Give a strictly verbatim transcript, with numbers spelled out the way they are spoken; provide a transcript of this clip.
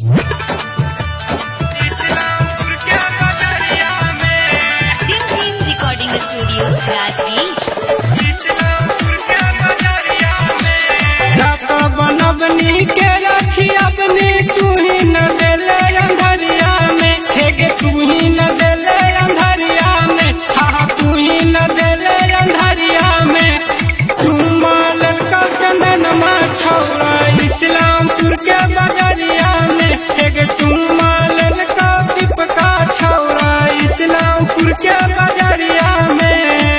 इस्लामपुर के बजरिया में singing recording studio Rajgir. Islampur के बजरिया में ढाका बनबनी के रखी अपनी तू ही न देले अंधरिया में हेगे तू ही न देले अंधरिया में हाँ तू ही न देले अंधरिया में तू माल का चंदन मा छौरा इस्लामपुर के बजरिया में हेगे तू माल का दीप का छौरा इस्लामपुर के बजरिया में।